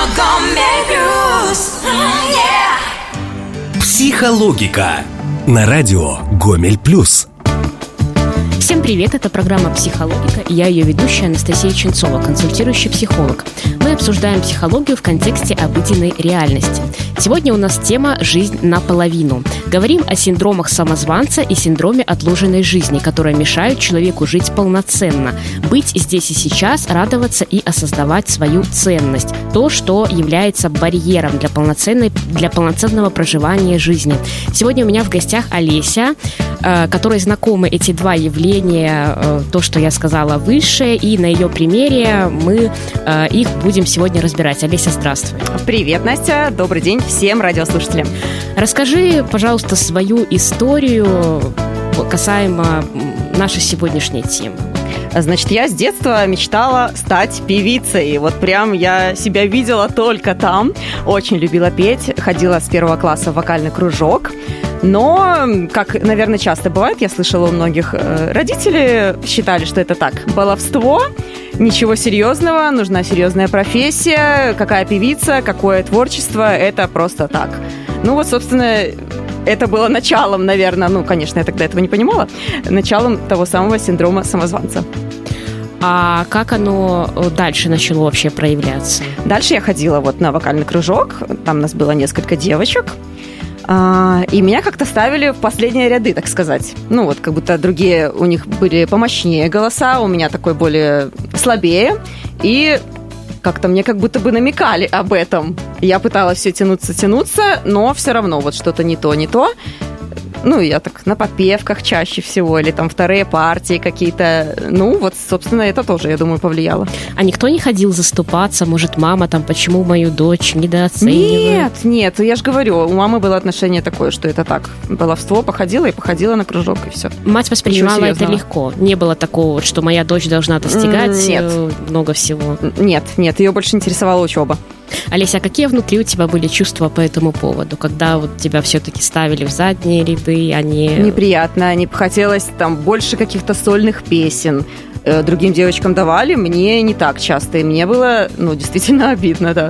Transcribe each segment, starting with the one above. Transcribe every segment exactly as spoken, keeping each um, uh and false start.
Психологика на радио Гомель Плюс. Всем привет, это программа «Психологика», и я ее ведущая Анастасия Ченцова, консультирующий психолог. Мы обсуждаем психологию в контексте обыденной реальности. Сегодня у нас тема «Жизнь наполовину». Говорим о синдромах самозванца и синдроме отложенной жизни, которые мешают человеку жить полноценно, быть здесь и сейчас, радоваться и осознавать свою ценность. То, что является барьером для полноценной, для полноценного проживания жизни. Сегодня у меня в гостях Олеся, которой знакомы эти два явления, то, что я сказала выше, и на ее примере мы их будем сегодня разбирать. Олеся, здравствуй. Привет, Настя. Добрый день всем радиослушателям. Расскажи, пожалуйста, свою историю касаемо нашей сегодняшней темы. Значит, я с детства мечтала стать певицей. Вот прям я себя видела только там. Очень любила петь. Ходила с первого класса в вокальный кружок. Но, как, наверное, часто бывает, я слышала у многих, родители считали, что это так, баловство, ничего серьезного, нужна серьезная профессия, какая певица, какое творчество, это просто так. Ну вот, собственно, это было началом, наверное, ну, конечно, я тогда этого не понимала, началом того самого синдрома самозванца. А как оно дальше начало вообще проявляться? Дальше я ходила вот на вокальный кружок, там у нас было несколько девочек. И меня как-то ставили в последние ряды, так сказать. Ну вот, как будто другие у них были помощнее голоса, у меня такой более слабее. И как-то мне как будто бы намекали об этом. Я пыталась все тянуться, тянуться, но все равно вот что-то не то, не то. Ну, я так на подпевках чаще всего, или там вторые партии какие-то. Ну, вот, собственно, это тоже, я думаю, повлияло. А никто не ходил заступаться? Может, мама там, почему мою дочь недооценивает? Нет, нет, я же говорю, у мамы было отношение такое, что это так, баловство, походила и походила на кружок, и все. Мать воспринимала это легко? Не было такого, что моя дочь должна достигать нет. много всего? Нет, нет, ее больше интересовала учеба. Олеся, а какие внутри у тебя были чувства по этому поводу, когда вот тебя все-таки ставили в задние ряды, а не... Неприятно, не хотелось там больше каких-то сольных песен. Другим девочкам давали, мне не так часто, и мне было, ну, действительно обидно, да.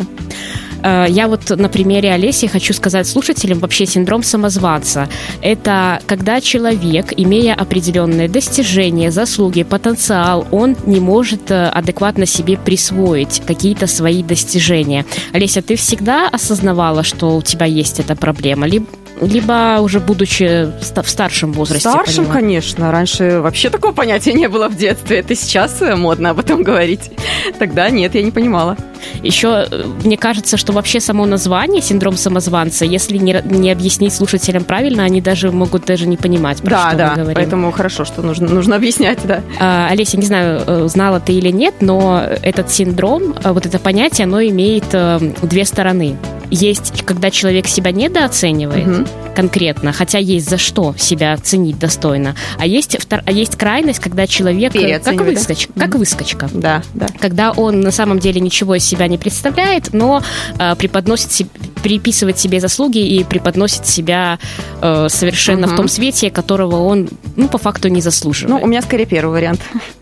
Я вот на примере Олеси хочу сказать слушателям, вообще синдром самозванца – это когда человек, имея определенные достижения, заслуги, потенциал, он не может адекватно себе присвоить какие-то свои достижения. Олеся, ты всегда осознавала, что у тебя есть эта проблема? Либо Либо уже будучи в старшем возрасте? В старшем, поняла? Конечно. Раньше вообще такого понятия не было в детстве. Это сейчас модно об этом говорить. Тогда нет, я не понимала. Еще мне кажется, что вообще само название «синдром самозванца», если не, не объяснить слушателям правильно, они даже могут даже не понимать, про да, что да, мы говорим. Поэтому хорошо, что нужно, нужно объяснять, да. А, Олеся, не знаю, знала ты или нет, но этот синдром, вот это понятие, оно имеет две стороны. Есть, когда человек себя недооценивает, угу. конкретно, хотя есть за что себя оценить достойно, а есть, а есть крайность, когда человек как выскочка, да? как выскочка. Да, да. Когда он на самом деле ничего из себя не представляет, но э, преподносит себе, приписывает себе заслуги и преподносит себя э, совершенно угу. в том свете, которого он, ну, по факту не заслуживает. Ну, у меня скорее первый вариант.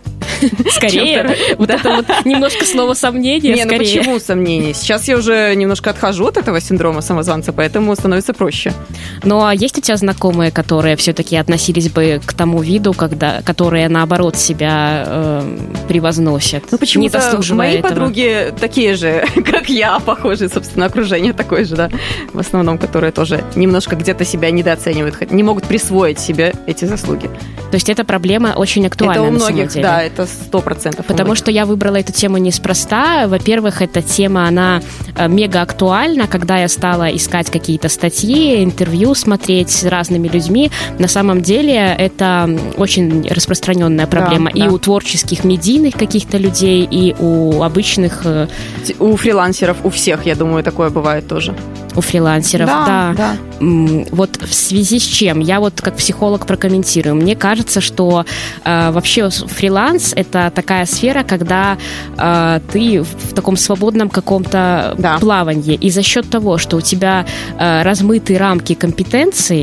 Скорее. Вот да. это вот немножко слово сомнение. Не, ну почему сомнение? Сейчас я уже немножко отхожу от этого синдрома самозванца, поэтому становится проще. Ну, а есть у тебя знакомые, которые все-таки относились бы к тому виду, когда, которые, наоборот, себя э, превозносят? Ну, почему-то мои этого? подруги такие же, как я, похожие, собственно, окружение такое же, да, в основном, которые тоже немножко где-то себя недооценивают, не могут присвоить себе эти заслуги. То есть эта проблема очень актуальна. Это у многих, на самом деле. Да, это сто процентов. Потому что я выбрала эту тему неспроста. Во-первых, эта тема, она мега актуальна. Когда я стала искать какие-то статьи, интервью смотреть с разными людьми, на самом деле это очень распространенная проблема. Да, и да. у творческих медийных каких-то людей, и у обычных... У фрилансеров, у всех, я думаю, такое бывает тоже. У фрилансеров, да. да. да. Вот в связи с чем? Я вот как психолог прокомментирую. Мне кажется, что э, вообще фриланс – это такая сфера, когда э, ты в таком свободном каком-то да. плавании. И за счет того, что у тебя э, размыты рамки компетенции,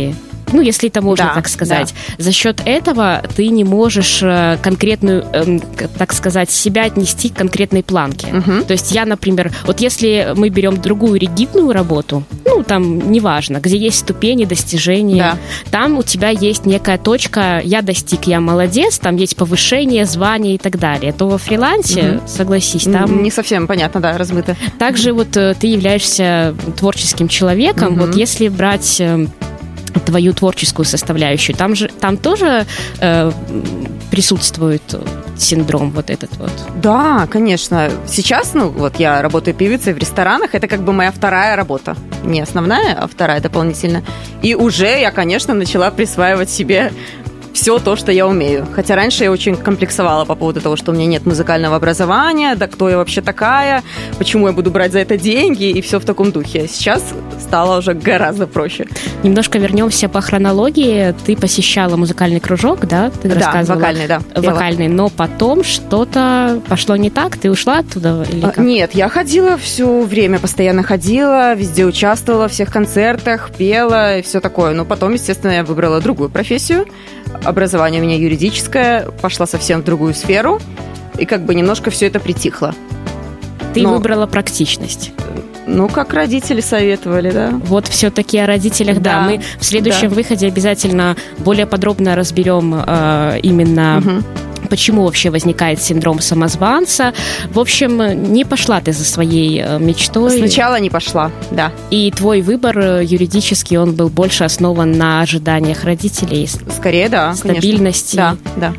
ну, если это можно да, так сказать. Да. За счет этого ты не можешь конкретную, э, так сказать, себя отнести к конкретной планке. Угу. То есть я, например, вот если мы берем другую ригидную работу, ну, там, неважно, где есть ступени, достижения, да. там у тебя есть некая точка, я достиг, я молодец, там есть повышение, звание и так далее. То во фрилансе, угу. согласись, там... Не совсем понятно, да, размыто. Также вот ты являешься творческим человеком, угу. вот если брать... твою творческую составляющую, там же там тоже э, присутствует синдром вот этот вот. Да, конечно. Сейчас, ну, вот я работаю певицей в ресторанах, это как бы моя вторая работа. Не основная, а вторая дополнительно. И уже я, конечно, начала присваивать себе все то, что я умею. Хотя раньше я очень комплексовала по поводу того, что у меня нет музыкального образования, да кто я вообще такая, почему я буду брать за это деньги, и все в таком духе. Сейчас стало уже гораздо проще. Немножко вернемся по хронологии. Ты посещала музыкальный кружок, да? Ты да, рассказывала? вокальный, да. Вокальный, но потом что-то пошло не так? Ты ушла оттуда? Или как? Нет, я ходила все время, постоянно ходила, везде участвовала, в всех концертах, пела и все такое. Но потом, естественно, я выбрала другую профессию. Образование у меня юридическое, пошла совсем в другую сферу, и как бы немножко все это притихло. Ты Но... выбрала практичность. Ну, как родители советовали, да. Вот все-таки о родителях, да. да. Мы в следующем да. выходе обязательно более подробно разберем э, именно... Угу. Почему вообще возникает синдром самозванца. В общем, не пошла ты за своей мечтой. Сначала не пошла, да. И твой выбор юридический, он был больше основан на ожиданиях родителей. Скорее, да, стабильности. Да, да.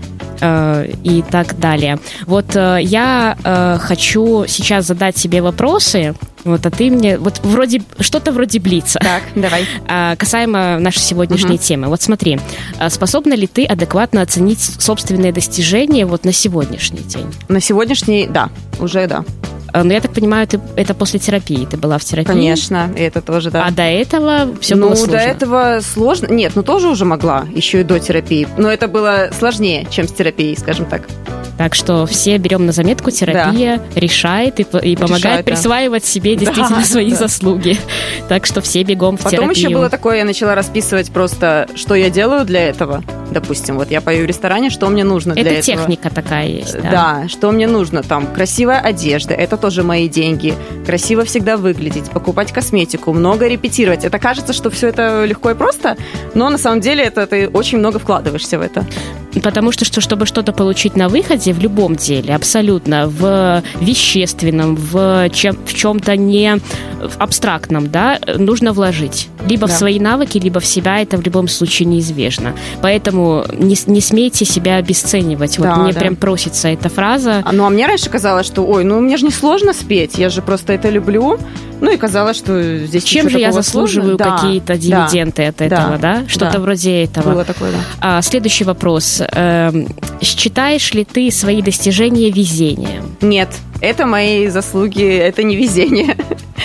И так далее. Вот я э, хочу сейчас задать себе вопросы, вот, а ты мне, вот вроде, что-то вроде блица. Так, давай. Касаемо нашей сегодняшней угу. темы. Вот смотри, способна ли ты адекватно оценить собственные достижения вот на сегодняшний день? На сегодняшний, да, уже да. Но я так понимаю, ты, это после терапии, ты была в терапии? Конечно, и это тоже, да. А до этого все ну, было сложно? Ну, до этого сложно. Нет, ну тоже уже могла, еще и до терапии. Но это было сложнее, чем с терапией, скажем так. Так что все берем на заметку, терапия да. решает и, и помогает решает, присваивать да. себе действительно да, свои да. заслуги. Так что все бегом в Потом терапию. Потом еще было такое, я начала расписывать просто, что я делаю для этого. Допустим, вот я пою в ресторане, что мне нужно для это этого. Это техника такая есть, да? Да, что мне нужно. Там красивая одежда, это тоже мои деньги. Красиво всегда выглядеть, покупать косметику, много репетировать. Это кажется, что все это легко и просто, но на самом деле это ты очень много вкладываешься в это. Потому что, что, чтобы что-то получить на выходе в любом деле, абсолютно, в вещественном, в, чем, в чем-то не в абстрактном, да, нужно вложить. Либо да. в свои навыки, либо в себя, это в любом случае неизбежно. Поэтому не, не смейте себя обесценивать. Вот да, мне да. прям просится эта фраза. А, ну, а мне раньше казалось, что, ой, ну, мне же не сложно спеть, я же просто это люблю. Ну, и казалось, что здесь чем же я заслуживаю да, какие-то дивиденды да, от этого, да? да? Что-то да. вроде этого. Было такое, да. А, следующий вопрос. Эм, считаешь ли ты свои достижения везением? Нет, это мои заслуги, это не везение.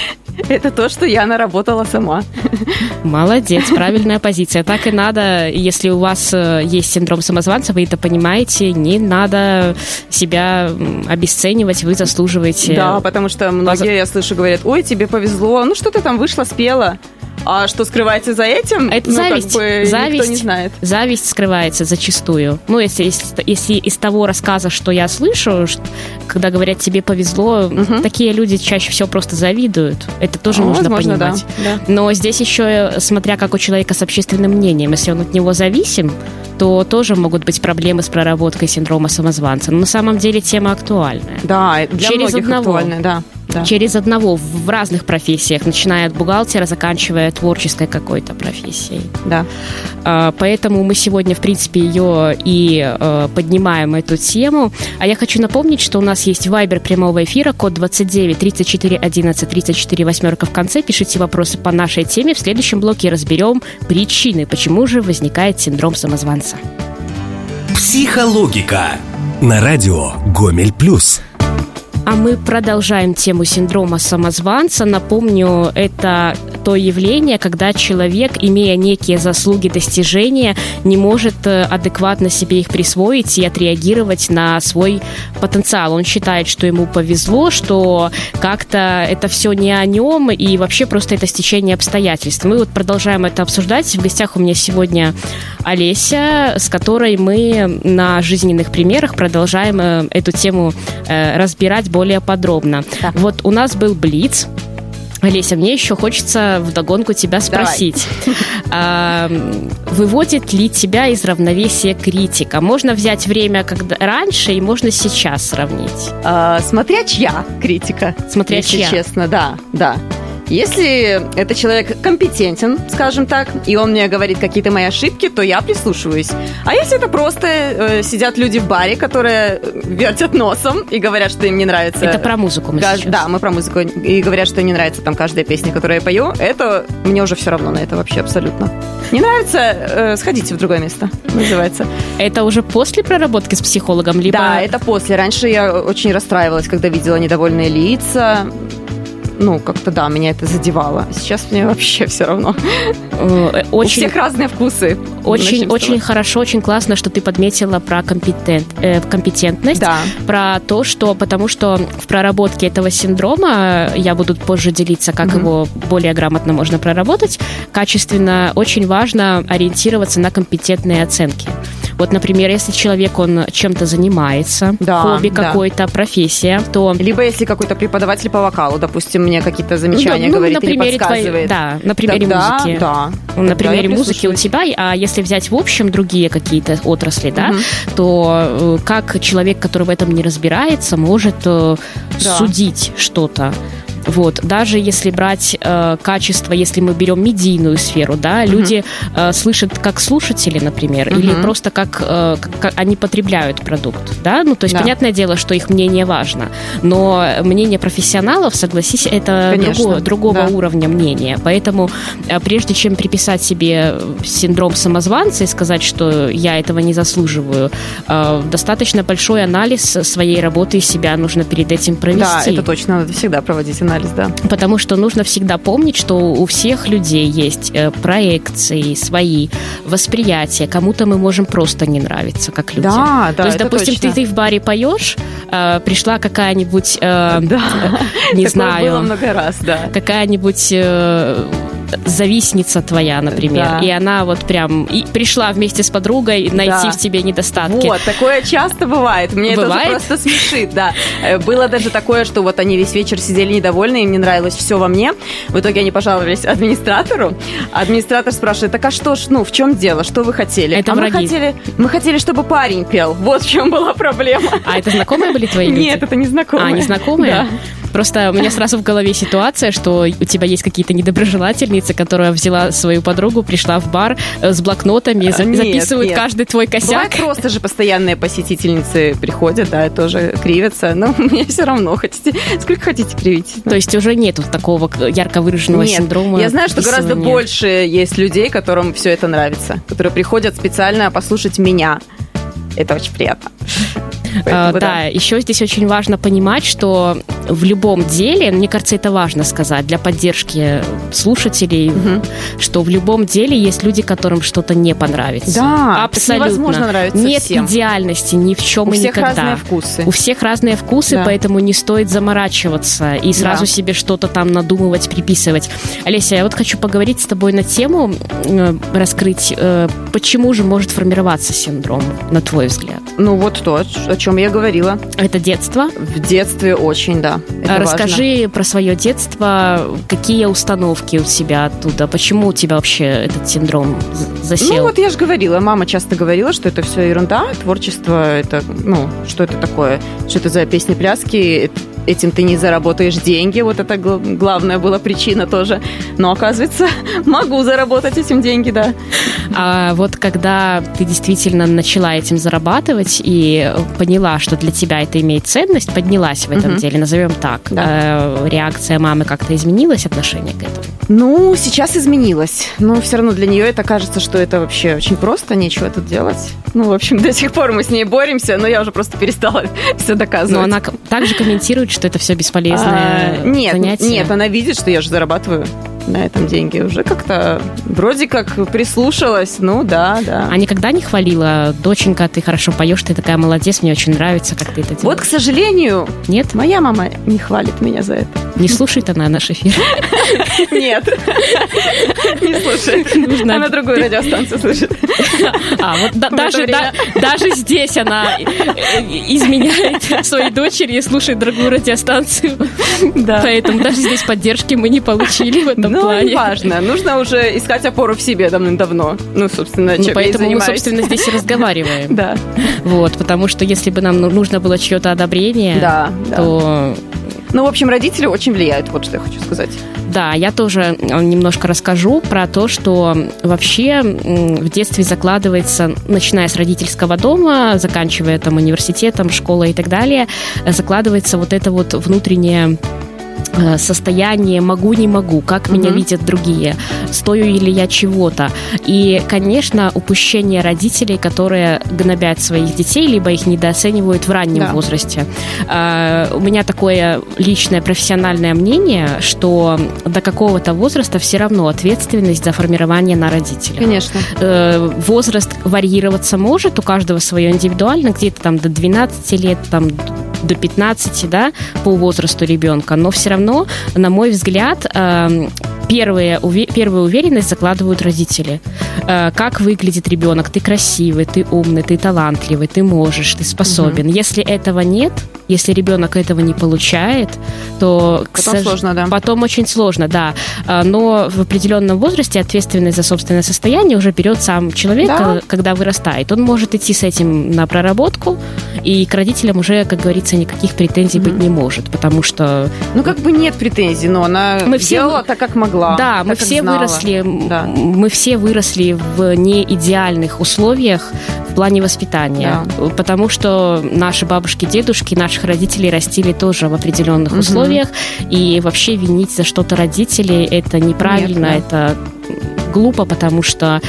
Это то, что я наработала сама. Молодец, правильная позиция. Так и надо. Если у вас есть синдром самозванца, вы это понимаете, не надо себя обесценивать, вы заслуживаете. Да, потому что многие, я слышу, говорят, ой, тебе повезло, ну что ты там вышла, спела. А что скрывается за этим? Это ну, зависть. Как бы зависть. Никто не знает. Зависть скрывается зачастую. Ну, если, если, если из того рассказа, что я слышу, что, когда говорят, тебе повезло, угу. такие люди чаще всего просто завидуют. Это тоже ну, нужно возможно, понимать. Да, да. Но здесь еще, смотря как у человека с общественным мнением, если он от него зависим, то тоже могут быть проблемы с проработкой синдрома самозванца. Но на самом деле тема актуальная. Да, для Через многих одного. актуальная, да. Да. Через одного в разных профессиях, начиная от бухгалтера, заканчивая творческой какой-то профессией. Да. Поэтому мы сегодня, в принципе, ее и поднимаем, эту тему. А я хочу напомнить, что у нас есть вайбер прямого эфира, код двадцать девять тридцать четыре одиннадцать тридцать четыре восьмерка в конце. Пишите вопросы по нашей теме. В следующем блоке разберем причины, почему же возникает синдром самозванца. Психологика на радио Гомель Плюс. А мы продолжаем тему синдрома самозванца. Напомню, это то явление, когда человек, имея некие заслуги, достижения, не может адекватно себе их присвоить и отреагировать на свой потенциал. Он считает, что ему повезло, что как-то это все не о нем, и вообще просто это стечение обстоятельств. Мы вот продолжаем это обсуждать. В гостях у меня сегодня Олеся, с которой мы на жизненных примерах продолжаем эту тему разбирать более подробно. Да. Вот у нас был блиц. Олеся, мне еще хочется вдогонку тебя спросить. А, выводит ли тебя из равновесия критика? Можно взять время когда раньше и можно сейчас сравнить? А, смотря чья критика. Смотря если чья. честно, да, да. Если этот человек компетентен, скажем так, и он мне говорит какие-то мои ошибки, то я прислушиваюсь. А если это просто э, сидят люди в баре, которые вертят носом и говорят, что им не нравится... Это про музыку мы Каж... сейчас. Да, мы про музыку. И говорят, что им не нравится там каждая песня, которую я пою, это мне уже все равно на это вообще абсолютно. Не нравится, э, сходите в другое место, называется. Это уже после проработки с психологом? Либо... Да, это после. Раньше я очень расстраивалась, когда видела недовольные лица. Ну, как-то, да, меня это задевало. Сейчас мне вообще все равно. Очень, у всех разные вкусы. Очень, очень хорошо, очень классно, что ты подметила про компетент, э, компетентность. Да. Про то, что... Потому что в проработке этого синдрома, я буду позже делиться, как mm-hmm. его более грамотно можно проработать, качественно очень важно ориентироваться на компетентные оценки. Вот, например, если человек, он чем-то занимается, да, хобби да. какой-то, профессия, то... Либо если какой-то преподаватель по вокалу, допустим, мне какие-то замечания ну, говорит ну, или подсказывает. Твоей, да, на примере Тогда, музыки. Да, на примере музыки у тебя, а если взять в общем другие какие-то отрасли, да, угу. то как человек, который в этом не разбирается, может да. судить что-то. Вот. Даже если брать э, качество, если мы берем медийную сферу, да, uh-huh. люди э, слышат как слушатели, например, uh-huh. или просто как, э, как они потребляют продукт, да, ну, то есть, да. понятное дело, что их мнение важно, но мнение профессионалов, согласись, это другого, другого да. уровня мнения, поэтому э, прежде чем приписать себе синдром самозванца и сказать, что я этого не заслуживаю, э, достаточно большой анализ своей работы и себя нужно перед этим провести. Да, это точно, надо всегда проводить анализ. Да. Потому что нужно всегда помнить, что у всех людей есть проекции, свои восприятия. Кому-то мы можем просто не нравиться, как люди. Да, да, То есть, это допустим, точно. ты, ты в баре поешь, э, пришла какая-нибудь, э, да. э, не Такое знаю, было много раз, да. какая-нибудь э, завистница твоя, например, да. и она вот прям и пришла вместе с подругой найти да. в тебе недостатки. Вот, такое часто бывает. Мне бывает? это уже просто смешит, да. Было даже такое, что вот они весь вечер сидели недовольны, им не нравилось все во мне. В итоге они пожаловались администратору. Администратор спрашивает, так а что ж, ну, в чем дело, что вы хотели? Это а враги. мы хотели, мы хотели, чтобы парень пел. Вот в чем была проблема. А это знакомые были твои люди? Нет, это незнакомые. А, незнакомые? Да. Просто у меня сразу в голове ситуация, что у тебя есть какие-то недоброжелательницы, которая взяла свою подругу, пришла в бар с блокнотами, нет, записывают нет. каждый твой косяк. Бывает просто же постоянные посетительницы приходят, да, тоже кривятся, но мне все равно хотите, сколько хотите кривить. То есть уже нету такого ярко выраженного нет, синдрома? Я знаю, что гораздо больше есть людей, которым все это нравится, которые приходят специально послушать меня. Это очень приятно. Поэтому, да, да, еще здесь очень важно понимать, что в любом деле, мне кажется, это важно сказать для поддержки слушателей, угу. что в любом деле есть люди, которым что-то не понравится. Да, абсолютно. Невозможно нравится Нет всем. идеальности ни в чем У и всех никогда. разные вкусы. У всех разные вкусы, да. поэтому не стоит заморачиваться и сразу да. себе что-то там надумывать, приписывать. Олеся, я вот хочу поговорить с тобой на тему, раскрыть, почему же может формироваться синдром, на твой взгляд? Ну вот то, о чем я говорила. Это детство? В детстве очень, да. Это Расскажи важно. про свое детство, какие установки у тебя оттуда, почему у тебя вообще этот синдром засел? Ну вот я же говорила, мама часто говорила, что это все ерунда, творчество, это, ну, что это такое, что это за песни-пляски, этим ты не заработаешь деньги, вот это главная была причина тоже. Но, оказывается, могу заработать этим деньги, да. А вот когда ты действительно начала этим зарабатывать и поняла, что для тебя это имеет ценность, поднялась в этом угу. деле, назовем так, да. реакция мамы как-то изменилась, отношение к этому? Ну, сейчас изменилась. Но все равно для нее это кажется, что это вообще очень просто, нечего тут делать. Ну, в общем, до сих пор мы с ней боремся, но я уже просто перестала все доказывать. Но она также комментирует, что это все бесполезное а, нет, занятие? Нет, она видит, что я же зарабатываю на этом деньги. Уже как-то вроде как прислушалась. Ну, да, да. А никогда не хвалила? Доченька, ты хорошо поешь, ты такая молодец, мне очень нравится, как ты это делаешь. Вот, к сожалению, нет? Моя мама не хвалит меня за это. Не слушает она наш эфир? Нет, не слушает. Она другую радиостанцию слушает. А, вот даже здесь она изменяет своей дочери и слушает другую радиостанцию. Поэтому даже здесь поддержки мы не получили в этом плане. Ну, не важно. Нужно уже искать опору в себе давным-давно. Ну, собственно, чем я и занимаюсь. Поэтому мы, собственно, здесь и разговариваем. Да. Вот, потому что если бы нам нужно было чье-то одобрение, то... Ну, в общем, родители очень влияют, вот что я хочу сказать. Да, я тоже немножко расскажу про то, что вообще в детстве закладывается, начиная с родительского дома, заканчивая там университетом, школой и так далее, закладывается вот это вот внутреннее состояние «могу, не могу», как меня uh-huh. видят другие, стою ли я чего-то. И, конечно, упущение родителей, которые гнобят своих детей, либо их недооценивают в раннем да. возрасте. Uh, у меня такое личное профессиональное мнение, что до какого-то возраста все равно ответственность за формирование на родителях. Конечно. Uh, возраст варьироваться может, у каждого свое индивидуально, где-то там до двенадцати лет, там до пятнадцати, да, по возрасту ребенка, но все равно, на мой взгляд, первые, первую уверенность закладывают родители. Как выглядит ребенок? Ты красивый, ты умный, ты талантливый, ты можешь, ты способен. Угу. Если этого нет, если ребенок этого не получает, то... Потом сож... сложно, да. Потом очень сложно, да. Но в определенном возрасте ответственность за собственное состояние уже берет сам человек, да. когда вырастает. Он может идти с этим на проработку, и к родителям уже, как говорится, никаких претензий угу. быть не может, потому что... Ну, как бы нет претензий, но она мы делала все... так, как могла. Да, мы все знала. выросли, да. мы все выросли в неидеальных условиях в плане воспитания, да. потому что наши бабушки, дедушки, наших родителей растили тоже в определенных угу. условиях, и вообще винить за что-то родителей это неправильно, нет, да. это глупо, потому что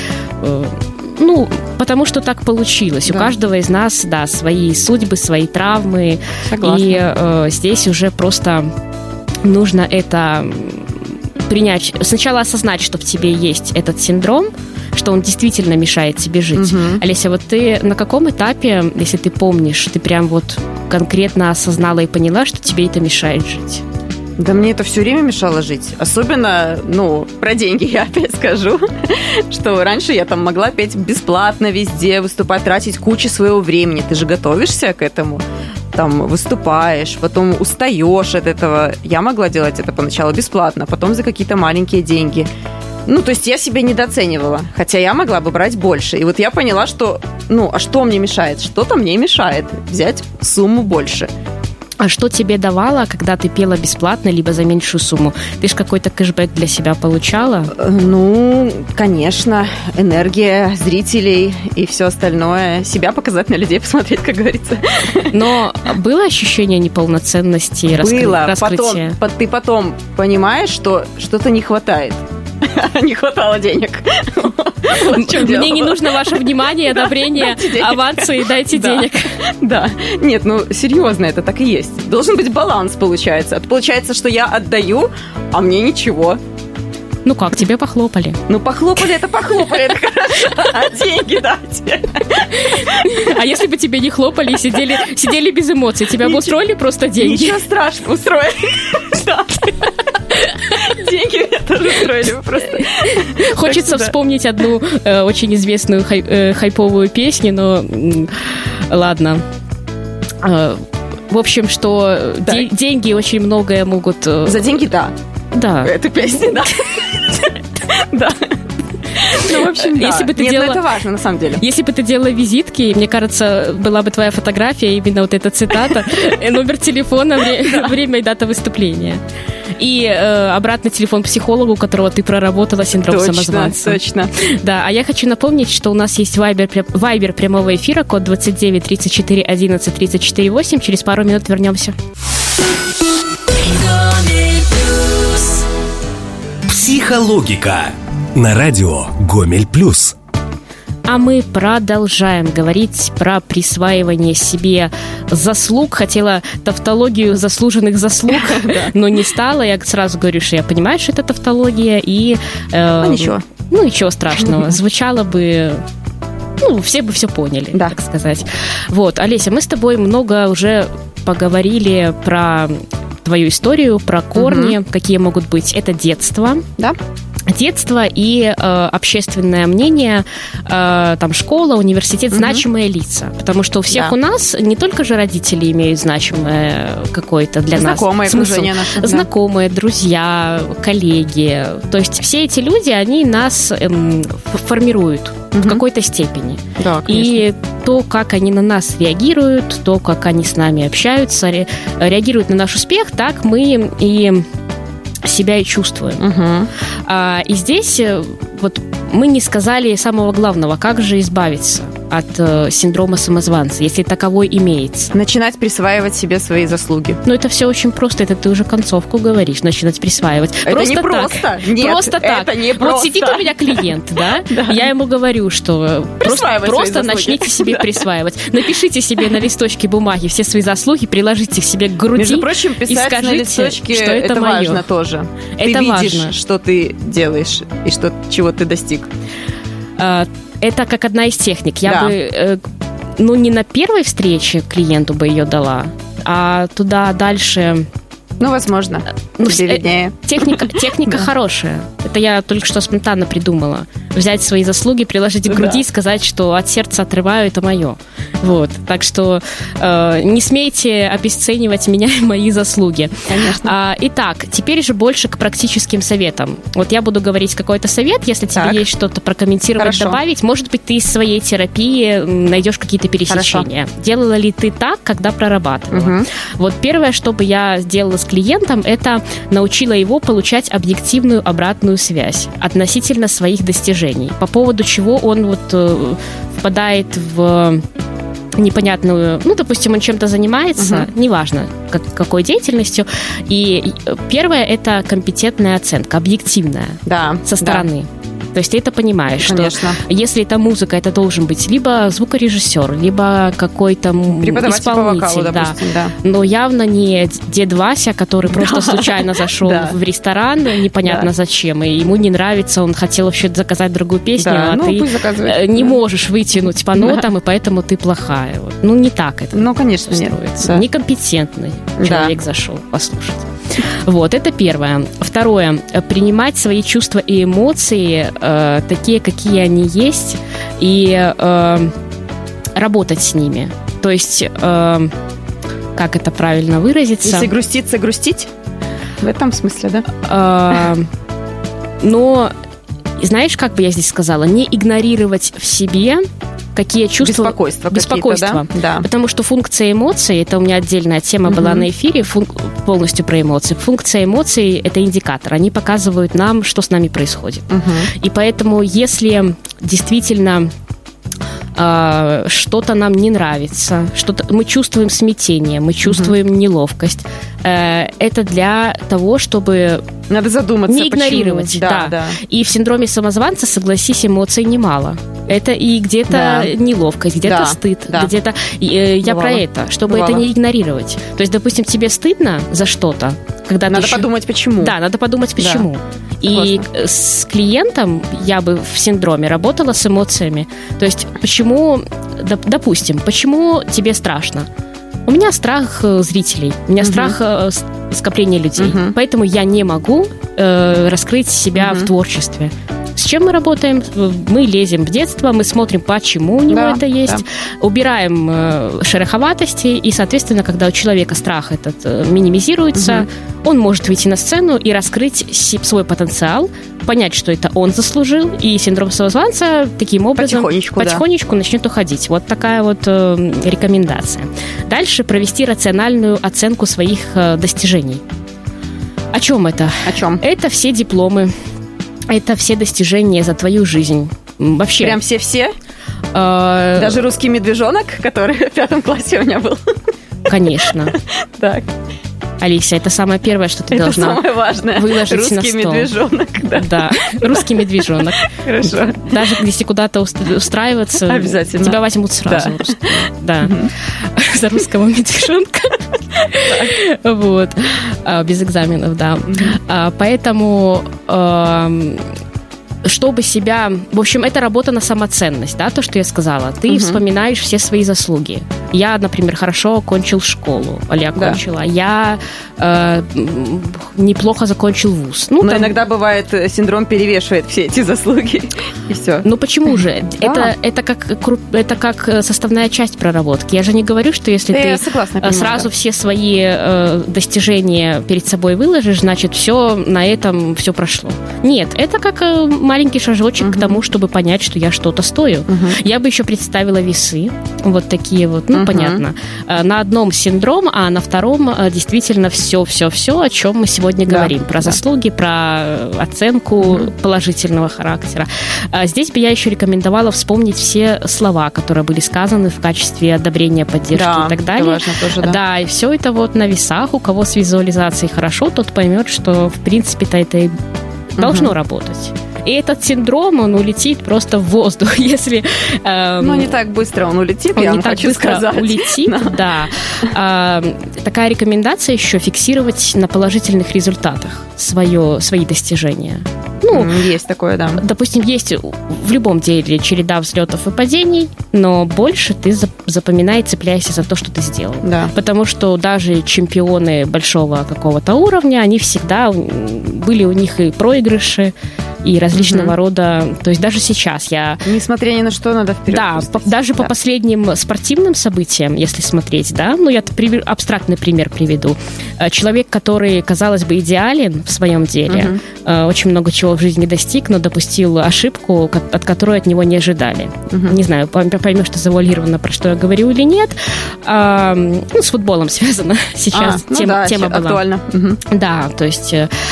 ну, потому что так получилось. Да. У каждого из нас, да, свои судьбы, свои травмы. Согласна. И э, здесь уже просто нужно это принять. Сначала осознать, что в тебе есть этот синдром, что он действительно мешает тебе жить. Угу. Олеся, вот ты на каком этапе, если ты помнишь, ты прям вот конкретно осознала и поняла, что тебе это мешает жить? Да мне это все время мешало жить. Особенно, ну, про деньги я опять скажу, что раньше я там могла петь бесплатно везде, выступать, тратить кучу своего времени. Ты же готовишься к этому, там, выступаешь, потом устаешь от этого. Я могла делать это поначалу бесплатно, потом за какие-то маленькие деньги. Ну, то есть я себя недооценивала, хотя я могла бы брать больше. И вот я поняла, что, ну, а что мне мешает? Что-то мне мешает взять сумму больше. А что тебе давало, когда ты пела бесплатно, либо за меньшую сумму? Ты же какой-то кэшбэк для себя получала? Ну, конечно, энергия зрителей и все остальное. Себя показать, на людей посмотреть, как говорится. Но было ощущение неполноценности и раскры... было. раскрытия? Потом, ты потом понимаешь, что что-то не хватает. Не хватало денег. Мне не нужно ваше внимание, одобрение, авансы, дайте денег. Да. Нет, ну серьезно, это так и есть. Должен быть баланс, получается. Получается, что я отдаю, а мне ничего. Ну как, тебе похлопали? Ну похлопали, это похлопали, это хорошо. А деньги дайте. А если бы тебе не хлопали и сидели, сидели без эмоций, тебя бы устроили просто деньги? Ничего страшного, устроили. Да. Деньги меня тоже устроили просто. Хочется так, вспомнить да. одну э, очень известную хай, э, хайповую песню, но э, ладно. Э, в общем, что да. де- деньги очень многое могут... Э... За деньги, да. Да. Эту песню, да. Да. Ну, в общем, да. Если бы ты Нет, делала... ну это важно, на самом деле. Если бы ты делала визитки, мне кажется, была бы твоя фотография, именно вот эта цитата, номер телефона, время и дата выступления. И э, обратно телефон психологу, у которого ты проработала синдром точно, самозванца. Точно, да, а я хочу напомнить, что у нас есть вайбер, вайбер прямого эфира, код двадцать девять тридцать четыре одиннадцать тридцать четыре восемь. Через пару минут вернемся. Психологика. На радио Гомель Плюс. А мы продолжаем говорить про присваивание себе заслуг. Хотела тавтологию заслуженных заслуг, но не стала. Я сразу говорю, что я понимаю, что это тавтология. И, э, ну, ничего. Ну, ничего страшного. Звучало бы... Ну, все бы все поняли, да. так сказать. Вот, Олеся, мы с тобой много уже поговорили про твою историю, про корни, угу. какие могут быть. Это детство. Да. Детство и э, общественное мнение, э, там школа, университет, угу. значимые лица. Потому что у всех да. у нас не только же родители имеют значимое какое-то для знакомое нас смысл. Окружение наше, да. Знакомые, друзья, коллеги. То есть все эти люди, они нас эм, формируют угу. в какой-то степени. Да, и то, как они на нас реагируют, то, как они с нами общаются, ре, реагируют на наш успех, так мы и себя и чувствуем. Угу. А, и здесь вот мы не сказали самого главного, как же избавиться от э, синдрома самозванца, если таковой имеется. Начинать присваивать себе свои заслуги. Ну, это все очень просто, это ты уже концовку говоришь, начинать присваивать. Это просто не так. просто. Нет, просто так. Это не вот просто. сидит у меня клиент, да? Я ему говорю, что просто, просто начните себе присваивать. Напишите себе на листочке бумаги все свои заслуги, приложите их себе к груди. Между прочим, писать и скажите, на листочке что это, это важно тоже. Это ты видишь, важно. что ты делаешь и что, чего ты достиг. Это как одна из техник. Я да. бы, ну, не на первой встрече клиенту бы ее дала, а туда дальше... Ну, возможно, ну, тебе виднее. Техника, техника хорошая. Это я только что спонтанно придумала. Взять свои заслуги, приложить к груди да. и сказать, что от сердца отрываю, это мое. Вот. Так что э, не смейте обесценивать меня и мои заслуги. Конечно. А, итак, теперь же больше к практическим советам. Вот я буду говорить какой-то совет, если тебе так. есть что-то прокомментировать, Хорошо. добавить. Может быть, ты из своей терапии найдешь какие-то пересечения. Хорошо. Делала ли ты так, когда прорабатывала? Угу. Вот первое, что бы я сделала с клиентом, это научила его получать объективную обратную связь относительно своих достижений, по поводу чего он вот э, впадает в непонятную, ну, допустим, он чем-то занимается, угу. неважно, как, какой деятельностью, и первое – это компетентная оценка, объективная, да, со стороны. Да. То есть ты это понимаешь, Конечно. что если это музыка, это должен быть либо звукорежиссер, либо какой-то исполнитель, по вокалу, допустим, да. Да. Но явно не дед Вася, который просто случайно зашел в ресторан, непонятно зачем, и ему не нравится, он хотел вообще заказать другую песню, а ты не можешь вытянуть по нотам, и поэтому ты плохая. Ну, не так это ну, конечно, строится. Нет. Некомпетентный человек зашел послушать. Вот, это первое. Второе. Принимать свои чувства и эмоции э, такие, какие они есть, и э, работать с ними. То есть, э, как это правильно выразиться? Если груститься, грустить? В этом смысле, да? Э, но, знаешь, как бы я здесь сказала? Не игнорировать в себе какие чувства... Беспокойство. Беспокойство. Да? Да. Потому что функция эмоций, это у меня отдельная тема угу. была на эфире, фун, полностью про эмоции. Функция эмоций – это индикатор. Они показывают нам, что с нами происходит. Угу. И поэтому, если действительно э, что-то нам не нравится, что-то, мы чувствуем смятение, мы чувствуем угу. неловкость, э, это для того, чтобы... Надо задуматься, не игнорировать, да, да. да. И в синдроме самозванца, согласись, эмоций немало. Это и где-то да. неловкость, где-то да. стыд, да. где-то... Э, я Бывало. про это, чтобы Бывало. это не игнорировать. То есть, допустим, тебе стыдно за что-то, когда надо ты... подумать, почему. Да, надо подумать, почему. Да. И Классно. С клиентом я бы в синдроме работала с эмоциями. То есть, почему... Допустим, почему тебе страшно? У меня страх зрителей, у меня угу. страх скопления людей. Угу. Поэтому я не могу э, раскрыть себя угу. в творчестве. С чем мы работаем? Мы лезем в детство, мы смотрим, почему у него да, это есть, да. убираем э, шероховатости, и, соответственно, когда у человека страх этот э, минимизируется, угу. он может выйти на сцену и раскрыть свой потенциал, понять, что это он заслужил, и синдром самозванца таким образом потихонечку, потихонечку да. начнет уходить. Вот такая вот э, рекомендация. Дальше провести рациональную оценку своих э, достижений. О чем это? О чем? Это все дипломы. Это все достижения за твою жизнь. Вообще. Прям все-все? А... Даже русский медвежонок, который в пятом классе у меня был? Конечно. Так. Алися, это самое первое, что ты это должна самое важное. выложить русский на стол. Медвежонок. Да. да, русский медвежонок. Хорошо. Даже если куда-то устраиваться, обязательно. Тебя возьмут сразу. Да. да. За русского медвежонка. Вот. Без экзаменов, да. Поэтому... чтобы себя... В общем, это работа на самоценность, да, то, что я сказала. Ты угу. вспоминаешь все свои заслуги. Я, например, хорошо окончил школу, или окончила. Да. Я э, неплохо закончил вуз. Ну, Но там... иногда бывает, синдром перевешивает все эти заслуги, и все. Ну, почему же? Да. Это, это, как, это как составная часть проработки. Я же не говорю, что если да, ты согласна, понимаю, сразу да. все свои э, достижения перед собой выложишь, значит, все на этом все прошло. Нет, это как... маленький шажочек uh-huh. к тому, чтобы понять, что я что-то стою. Uh-huh. Я бы еще представила весы, вот такие вот, ну, uh-huh. понятно. На одном синдром, а на втором действительно все-все-все, о чем мы сегодня да. говорим. Про да. заслуги, про оценку uh-huh. положительного характера. Здесь бы я еще рекомендовала вспомнить все слова, которые были сказаны в качестве одобрения, поддержки да, и так далее. Это важно тоже, да. Да, и все это вот на весах. У кого с визуализацией хорошо, тот поймет, что, в принципе-то, это и uh-huh. должно работать. И этот синдром, он улетит просто в воздух, если... Эм, ну, не так быстро он улетит, он я не вам так хочу быстро сказать. улетит, да. да. Э, такая рекомендация еще фиксировать на положительных результатах свое, свои достижения. Ну, есть такое, да. Допустим, есть в любом деле череда взлетов и падений, но больше ты запоминай, цепляйся за то, что ты сделал. Да. Потому что даже чемпионы большого какого-то уровня, они всегда... Были у них и проигрыши, и различного mm-hmm. рода... То есть даже сейчас я... Несмотря ни на что, надо вперед. Да, по, даже да. по последним спортивным событиям, если смотреть, да, ну, я абстрактный пример приведу. Человек, который, казалось бы, идеален в своем деле, mm-hmm. очень много чего в жизни достиг, но допустил ошибку, от которой от него не ожидали. Mm-hmm. Не знаю, поймешь ты завуалированно, про что я говорю или нет. А, ну, с футболом связано сейчас. А, тема, ну да, тема была. Актуально. Mm-hmm. Да, то есть...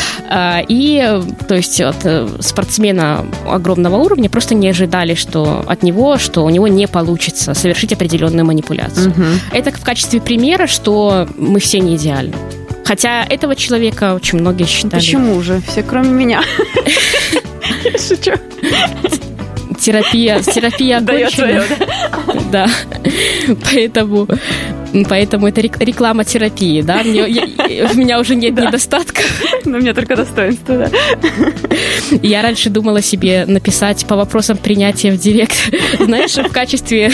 И, то есть, от спортсмена огромного уровня просто не ожидали, что от него, что у него не получится совершить определенную манипуляцию. Угу. Это в качестве примера, что мы все не идеальны. Хотя этого человека очень многие считали. Почему же? Все, кроме меня. Я шучу. Терапия, терапия окончена. Да. Поэтому... Поэтому это реклама терапии, да? Мне, я, у меня уже нет да. недостатков. Но у меня только достоинства, да. Я раньше думала себе написать по вопросам принятия в директ, знаешь, в качестве...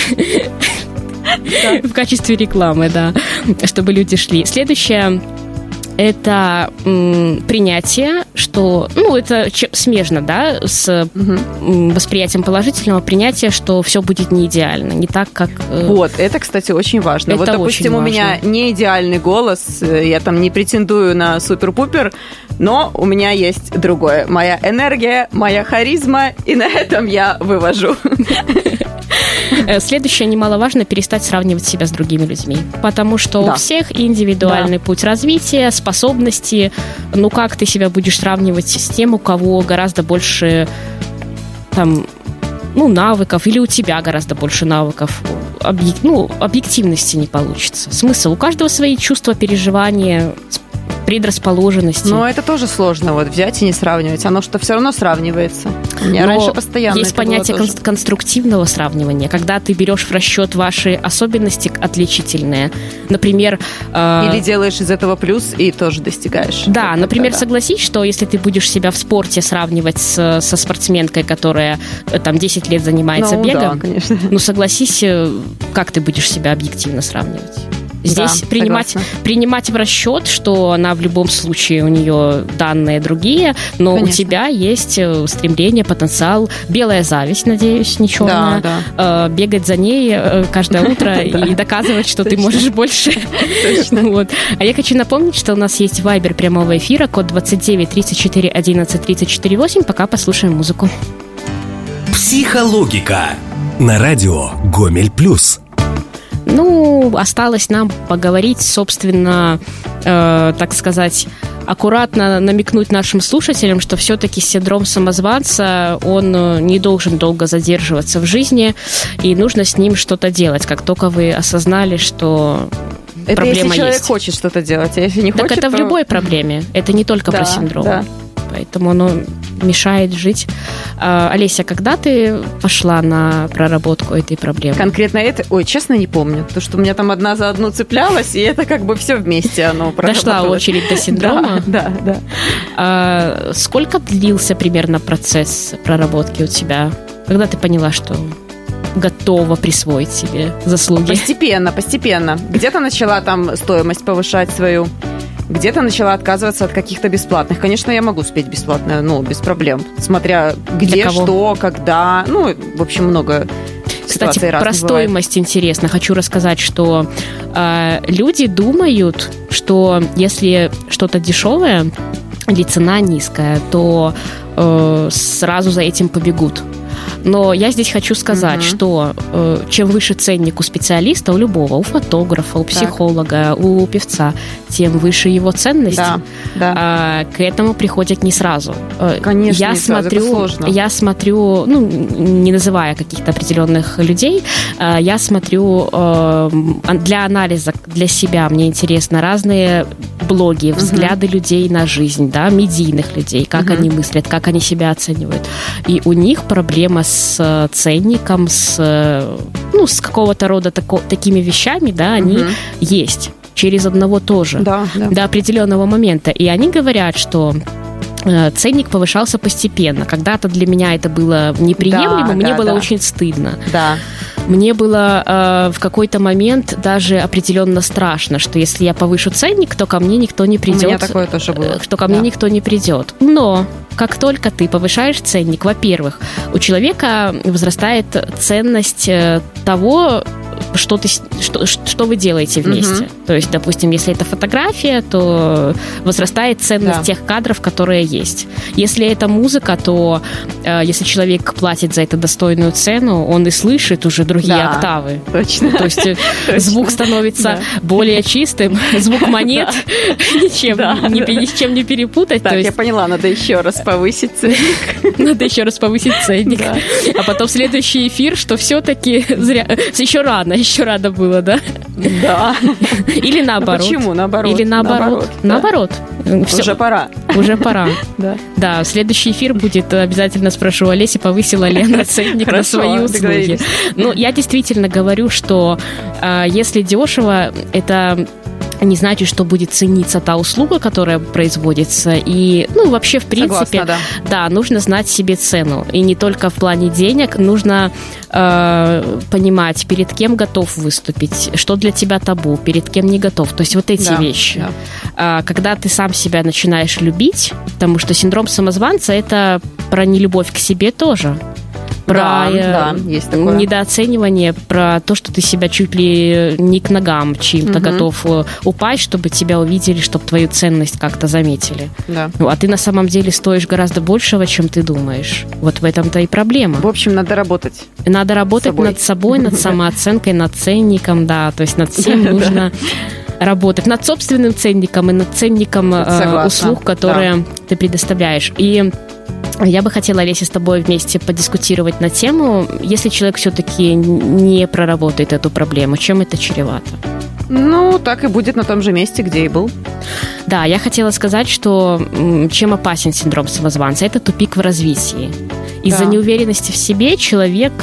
Да. В качестве рекламы, да, чтобы люди шли. Следующее... Это м, принятие, что, ну, это ч- смежно, да, с угу. восприятием положительного принятия, что все будет не идеально, не так, как... Э... Вот, это, кстати, очень важно. Это вот, допустим, очень у меня не идеальный голос, я там не претендую на супер-пупер, но у меня есть другое. Моя энергия, моя харизма, и на этом я вывожу. Следующее, немаловажно, перестать сравнивать себя с другими людьми. Потому что да. у всех индивидуальный да. путь развития, способности. Ну, как ты себя будешь сравнивать с тем, у кого гораздо больше там, ну, навыков, или у тебя гораздо больше навыков. Объек... Ну, объективности не получится. Смысл? У каждого свои чувства, переживания, предрасположенности. Но это тоже сложно вот взять и не сравнивать. Оно что все равно сравнивается. У меня Но раньше постоянно есть понятие кон- конструктивного сравнивания, когда ты берешь в расчет ваши особенности отличительные. Например... Э- Или делаешь из этого плюс и тоже достигаешь. Да, например, да. согласись, что если ты будешь себя в спорте сравнивать с, со спортсменкой, которая там десять лет занимается ну, бегом, да, конечно. ну согласись, как ты будешь себя объективно сравнивать? Здесь да, принимать, принимать в расчет, что она в любом случае, у нее данные другие, но Конечно. у тебя есть стремление, потенциал, белая зависть, надеюсь, не черная, да, да. бегать за ней каждое утро и доказывать, что ты можешь больше. А я хочу напомнить, что у нас есть вайбер прямого эфира, код двадцать девять тридцать четыре одиннадцать тридцать четыре восемь. Пока послушаем музыку. Психологика на радио Гомель Плюс. Ну, осталось нам поговорить, собственно, э, так сказать, аккуратно намекнуть нашим слушателям, что все-таки синдром самозванца, он не должен долго задерживаться в жизни, и нужно с ним что-то делать. Как только вы осознали, что это проблема если человек есть. хочет что-то делать, а если не так хочет, это то... в любой проблеме. Это не только да, про синдром. Да. Поэтому оно мешает жить. А, Олеся, когда ты пошла на проработку этой проблемы? Конкретно это? Ой, честно, не помню. То, что у меня там одна за одну цеплялась, и это как бы все вместе оно проработалось. Дошла очередь до синдрома? Да, да, да. А, сколько длился примерно процесс проработки у тебя? Когда ты поняла, что готова присвоить себе заслуги? Постепенно, постепенно. Где-то начала там стоимость повышать свою, где-то начала отказываться от каких-то бесплатных. Конечно, я могу спеть бесплатно, ну, без проблем. Смотря где, что, когда. Ну, в общем, много Кстати, ситуаций разных про стоимость бывает. Интересно. Хочу рассказать, что э, люди думают, что если что-то дешевое или цена низкая, то э, сразу за этим побегут. Но я здесь хочу сказать, mm-hmm. что э, чем выше ценник у специалиста, у любого, у фотографа, у психолога, так. у певца, тем выше его ценность. Да, да. А, к этому приходят не сразу. Конечно, я не смотрю, сразу, это сложно. Я смотрю, ну, не называя каких-то определенных людей, я смотрю для анализа, для себя, мне интересно разные блоги, взгляды mm-hmm. людей на жизнь, да, медийных людей, как mm-hmm. они мыслят, как они себя оценивают. И у них проблема с ценником, с, ну, с какого-то рода тако, такими вещами, да, они угу. есть. Через одного тоже. Да, да. До определенного момента. И они говорят, что ценник повышался постепенно. Когда-то для меня это было неприемлемо, да, мне да, было да. очень стыдно. Да. Мне было э, в какой-то момент даже определенно страшно, что если я повышу ценник, то ко мне никто не придет. У меня такое тоже было. Что ко да. мне никто не придет. Но как только ты повышаешь ценник, во-первых, у человека возрастает ценность того, что, ты, что, что вы делаете вместе. Uh-huh. То есть, допустим, если это фотография, то возрастает ценность да. тех кадров, которые есть. Если это музыка, то э, если человек платит за это достойную цену, он и слышит уже другие да, октавы. Точно. То есть звук становится более чистым, звук монет ничем не перепутать. Так, я поняла, надо еще раз повысить ценник. Надо еще раз повысить ценник. А потом следующий эфир, что все-таки зря... Еще рано. Еще рано было, да? Да. Или наоборот. Ну, почему? Наоборот. Или наоборот. Наоборот. Да. Все. Уже пора. Уже пора. Да. Да, следующий эфир будет, обязательно спрошу Олеси, повысила ли она ценник на свои услуги. Ну, я действительно говорю, что э, если дешево, это... не значит, что будет цениться та услуга, которая производится. И, ну, вообще, в принципе, Согласна, да. да, нужно знать себе цену. И не только в плане денег, нужно э, понимать, перед кем готов выступить, что для тебя табу, перед кем не готов. То есть вот эти да, вещи. Да. А, когда ты сам себя начинаешь любить, потому что синдром самозванца – это про нелюбовь к себе тоже. Про да, да, есть такое. недооценивание, про то, что ты себя чуть ли не к ногам чьим-то угу. готов упасть, чтобы тебя увидели, чтобы твою ценность как-то заметили. Да. А ты на самом деле стоишь гораздо большего, чем ты думаешь. Вот в этом-то и проблема. В общем, надо работать. Надо работать над собой, над самооценкой, над ценником, да, то есть над всем нужно работать. Над собственным ценником и над ценником Согласна. услуг, которые да. ты предоставляешь. И я бы хотела, Олеся, с тобой вместе подискутировать на тему, если человек все-таки не проработает эту проблему, чем это чревато? Ну, так и будет на том же месте, где и был. Да, я хотела сказать, что чем опасен синдром самозванца? Это тупик в развитии. Из-за да. неуверенности в себе человек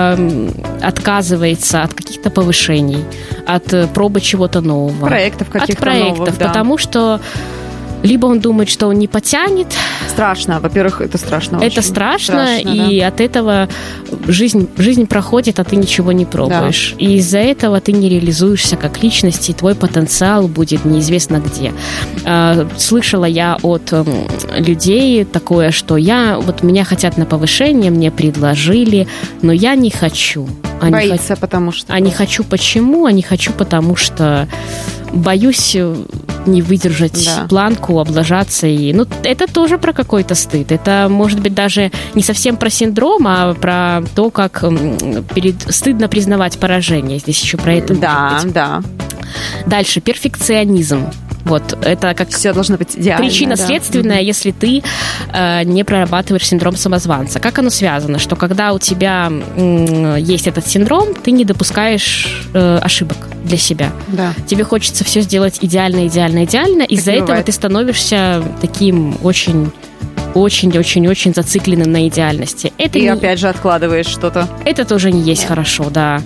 отказывается от каких-то повышений, от пробы чего-то нового. Проектов каких-то От проектов, новых, да. потому что либо он думает, что он не потянет. Страшно. Во-первых, это страшно. Это очень. страшно, страшно и да. от этого жизнь, жизнь проходит, а ты ничего не пробуешь. Да. И из-за этого ты не реализуешься как личность, и твой потенциал будет неизвестно где. Слышала я от людей такое, что я, вот меня хотят на повышение, мне предложили, но я не хочу. А Боится, не х... потому что... А не хочу почему? А не хочу, потому что боюсь не выдержать да. планку, облажаться. И... Ну, это тоже про какой-то стыд. Это, может быть, даже не совсем про синдром, а про то, как перед... стыдно признавать поражение. Здесь еще про это да, может быть. Да. Дальше. Перфекционизм. Вот, это как все должно быть идеально, причина да. следственная, mm-hmm. если ты э, не прорабатываешь синдром самозванца. Как оно связано? Что когда у тебя э, есть этот синдром, ты не допускаешь э, ошибок для себя. Да. Тебе хочется все сделать идеально, идеально, идеально. Так из-за этого бывает. Ты становишься таким очень... очень-очень-очень зацикленным на идеальности. Это и не... опять же откладываешь что-то. Это тоже не есть хорошо, да.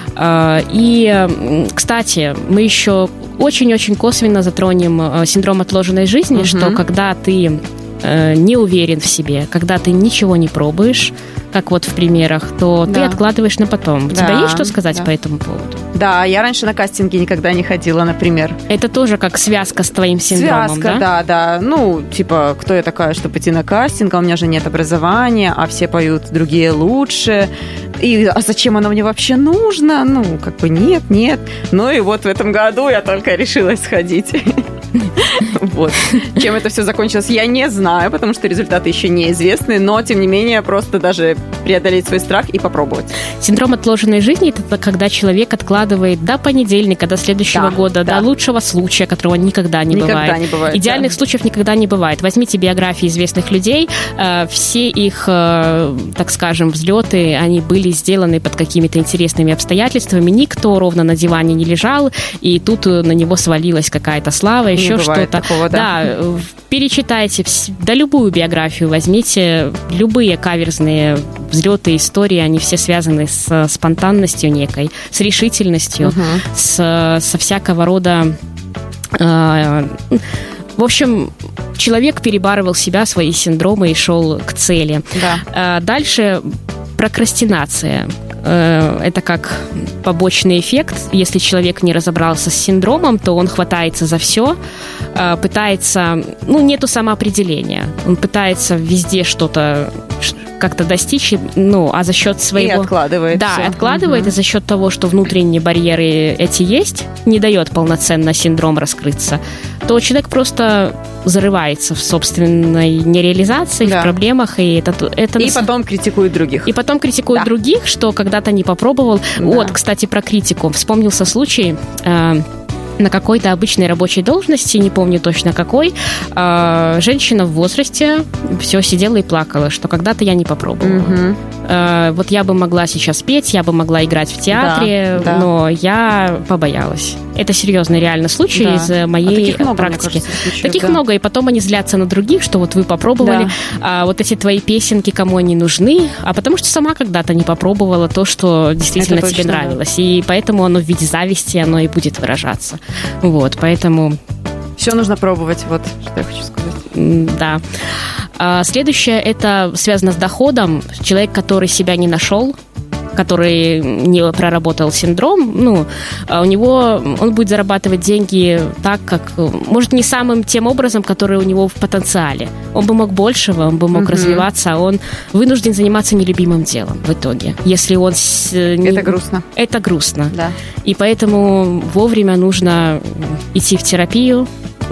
И, кстати, мы еще очень-очень косвенно затронем синдром отложенной жизни, угу. что когда ты не уверен в себе, когда ты ничего не пробуешь, как вот в примерах, то да. ты откладываешь на потом. У да. тебя есть что сказать да. по этому поводу? Да, я раньше на кастинги никогда не ходила, например. Это тоже как связка с твоим синдромом, связка, да? да, да. Ну, типа, кто я такая, чтобы идти на кастинг, а у меня же нет образования, а все поют другие лучше. И, а зачем оно мне вообще нужно? Ну, как бы нет, нет. Ну и вот в этом году я только решилась сходить. Вот. Чем это все закончилось, я не знаю, потому что результаты еще неизвестны, но, тем не менее, просто даже преодолеть свой страх и попробовать. Синдром отложенной жизни – это когда человек откладывает до понедельника, до следующего да, года, да. до лучшего случая, которого никогда не никогда бывает. не бывает. Идеальных да. случаев никогда не бывает. Возьмите биографии известных людей, все их, так скажем, взлеты, они были сделаны под какими-то интересными обстоятельствами, никто ровно на диване не лежал, и тут на него свалилась какая-то слава, еще не что-то. Такого, да. да, перечитайте, да любую биографию возьмите, любые каверзные взлеты, истории, они все связаны с спонтанностью некой, с решительностью, угу. с, со всякого рода... Э, в общем, человек перебарывал себя, свои синдромы и шел к цели. Да. Дальше прокрастинация. Это как побочный эффект. Если человек не разобрался с синдромом, то он хватается за все, пытается... Ну, нету самоопределения. Он пытается везде что-то как-то достичь, ну, а за счет своего... И откладывает. Да, все. откладывает, угу. и за счет того, что внутренние барьеры эти есть, не дает полноценно синдром раскрыться, то человек просто зарывается в собственной нереализации, да. в проблемах, и это... это и на... потом критикует других. И потом критикует да. других, что когда-то не попробовал. Да. Вот, кстати, про критику. Вспомнился случай... Э- на какой-то обычной рабочей должности, не помню точно какой, э, женщина в возрасте все сидела и плакала, что когда-то я не попробовала. Угу. Э, вот я бы могла сейчас петь, я бы могла играть в театре, да, да. но я побоялась. Это серьезный реально случай да. из моей а таких много, практики. Мне кажется, случаев, таких да. много, и потом они злятся на других, что вот вы попробовали, да. а вот эти твои песенки, кому они нужны, а потому что сама когда-то не попробовала то, что действительно это тебе точно, нравилось. Да. И поэтому оно в виде зависти, оно и будет выражаться. Вот, поэтому... Все нужно пробовать, вот что я хочу сказать. Да. А следующее, это связано с доходом. Человек, который себя не нашел, который не проработал синдром, ну, у него, он будет зарабатывать деньги так, как, может, не самым тем образом, который у него в потенциале. Он бы мог большего, он бы мог mm-hmm. развиваться, а он вынужден заниматься нелюбимым делом в итоге. Если он... Не... Это грустно. Это грустно. Да. И поэтому вовремя нужно идти в терапию,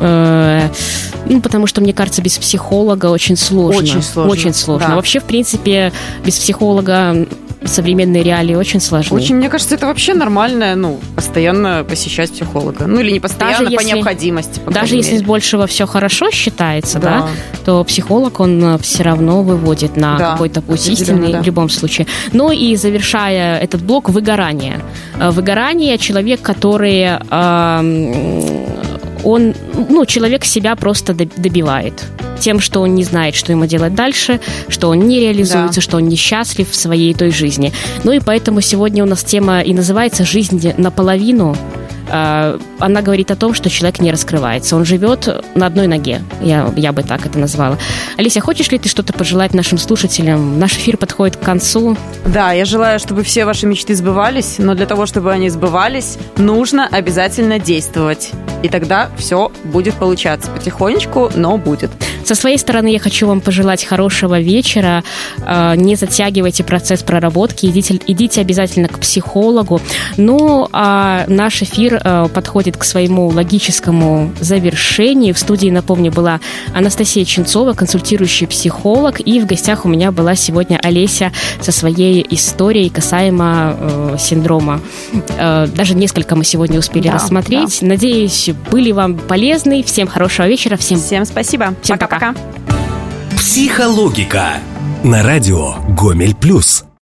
ну, потому что, мне кажется, без психолога очень сложно. Очень сложно. Очень сложно. Да. Вообще, в принципе, без психолога современные реалии очень сложны. Очень, мне кажется, это вообще нормально, ну, постоянно посещать психолога. Ну, или не постоянно, даже по если, необходимости. По даже если с большего все хорошо считается, да. Да, то психолог, он все равно выводит на да, какой-то путь истинный да. в любом случае. Ну и завершая этот блок, выгорание. Выгорание — человек, который... он, ну, человек себя просто добивает тем, что он не знает, что ему делать дальше, что он не реализуется, да. что он несчастлив в своей той жизни. Ну и поэтому сегодня у нас тема и называется «Жизнь наполовину». Она говорит о том, что человек не раскрывается. Он живет на одной ноге. Я, я бы так это назвала. Алися, хочешь ли ты что-то пожелать нашим слушателям? Наш эфир подходит к концу. Да, я желаю, чтобы все ваши мечты сбывались, но для того, чтобы они сбывались, нужно обязательно действовать. И тогда все будет получаться потихонечку, но будет. Со своей стороны я хочу вам пожелать хорошего вечера. Не затягивайте процесс проработки, идите, идите обязательно к психологу. Ну, а наш эфир подходит к своему логическому завершению. В студии, напомню, была Анастасия Ченцова, консультирующий психолог, и в гостях у меня была сегодня Олеся со своей историей касаемо э, синдрома. Э, даже несколько мы сегодня успели да, рассмотреть. Да. Надеюсь, были вам полезны. Всем хорошего вечера. Всем, Всем спасибо. Всем пока-пока. Психологика на радио Гомель Плюс.